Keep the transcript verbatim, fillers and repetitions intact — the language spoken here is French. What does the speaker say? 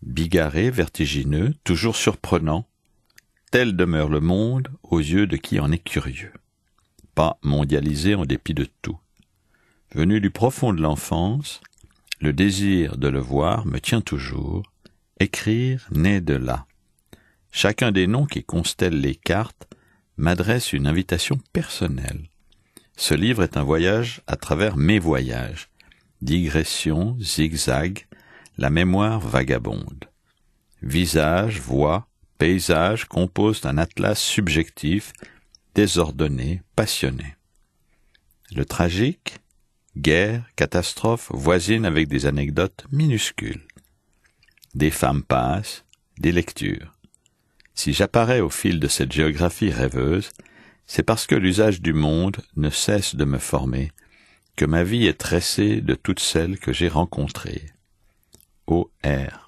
bigarré, vertigineux, toujours surprenant, tel demeure le monde aux yeux de qui en est curieux. Pas mondialisé en dépit de tout. Venu du profond de l'enfance, le désir de le voir me tient toujours, écrire naît de là. Chacun des noms qui constellent les cartes m'adresse une invitation personnelle. Ce livre est un voyage à travers mes voyages, digressions, zigzags, la mémoire vagabonde. Visage, voix, paysage composent un atlas subjectif, désordonné, passionné. Le tragique, guerre, catastrophe, voisine avec des anecdotes minuscules. Des femmes passent, des lectures. Si j'apparais au fil de cette géographie rêveuse, c'est parce que l'usage du monde ne cesse de me former, que ma vie est tressée de toutes celles que j'ai rencontrées. O R